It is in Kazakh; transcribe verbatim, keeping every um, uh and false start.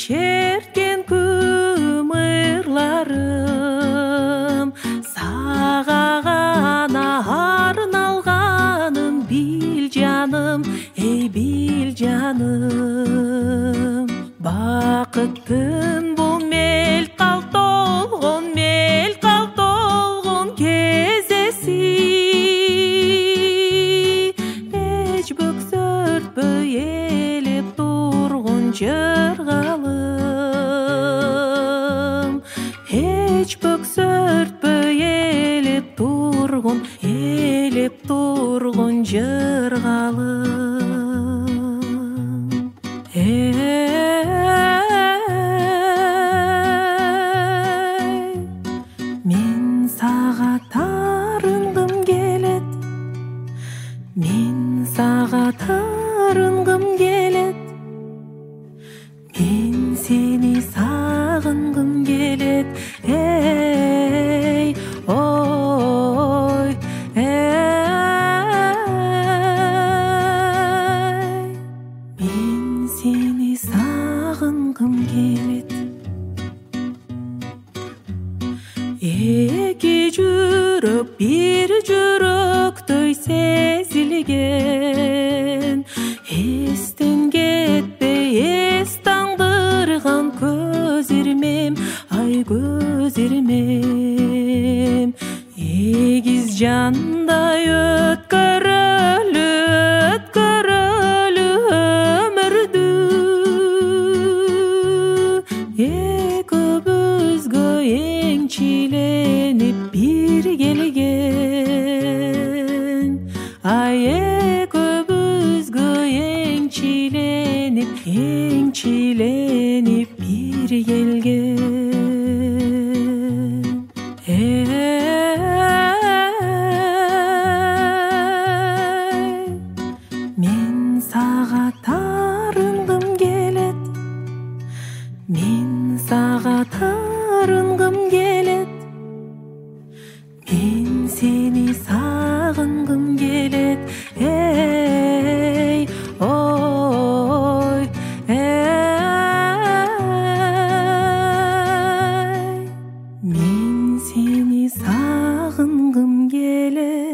ешерткен күмірларым, саға ғана арналғаным, бил жаным, ей бил жаным. Бақыттың бұл мел қалтолғын, мел қалтолғын кезесі, эч бөксөртпөй елеп тұрғын жырғалым, эч бөксөртпөй елеп тұрғын, елеп тұрғын жырғалым. Мен саға тарынгым келет, мен саға тарынгым келет, мен сени сағынгым келет, эй, ой, эй, мен сени сағынгым келет. Эки жүрөк бир жүрөктөй сезилген, эстен кетпей эс таңдырган көз ирмем, ай көз ирмем. Эгиз жандай өткөрөлү, өткөрөлү өмүрдү, экөөбүзгө эңчиленип бир келген, ай экөөбүзгө эңчиленип, эңчиленип бир келген. Эй, мен саға тарынгым келет, мен саға тарынгым келет, мен сени сағынгым келет, эй, ой, эй, мен сени сағынгым келет.